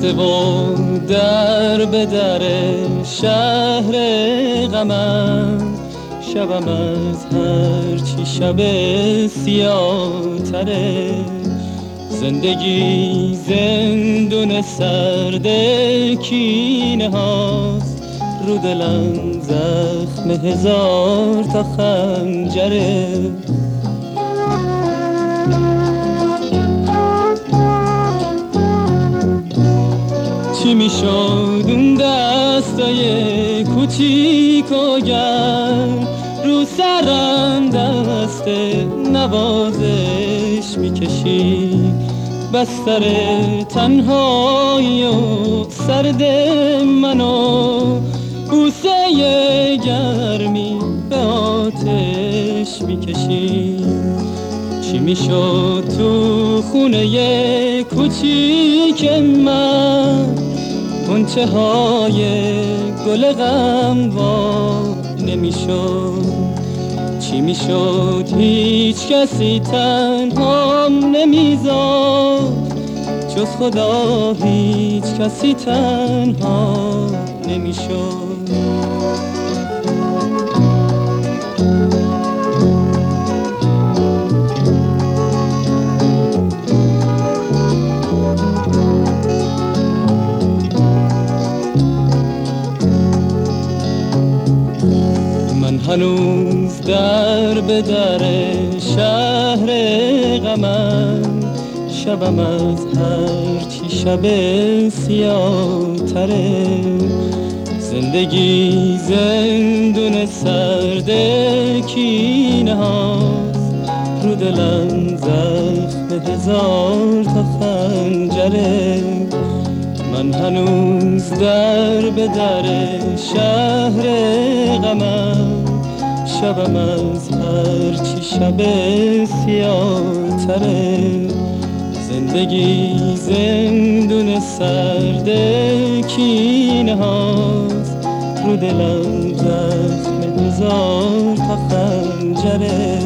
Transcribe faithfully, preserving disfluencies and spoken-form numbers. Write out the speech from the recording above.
بسته و در به در شهر غمم، شبم از هرچی شب سیاه تره. زندگی زندون سرد کینه هاست، رو دلم زخم هزار تا خنجره. چی میشد اون دستای کوچیک و گرم، رو سرم دست نوازش میکشید. بستر تنهایی و سرد منو بوسه گرمی به آتش میکشید. چی میشد تو خونه کوچیک من، غنچه های گل غم وا نمیشد. چی میشد هیچ کسی تنهام نمیذاشت، جز خدا هیچ کسی تنها نمیشد. هنوز در به در شهر غمم، شبم از هرچی شب سیاه تره. زندگی زندون سرد کینه هاست، رو دلم زخم هزار تا خنجره. من هنوز در به در شهر غمم، شبم از هرچی شب سیاه تره. زندگی زندون سرد کینه هاست، رو دلم زخم هزار تا خنجره.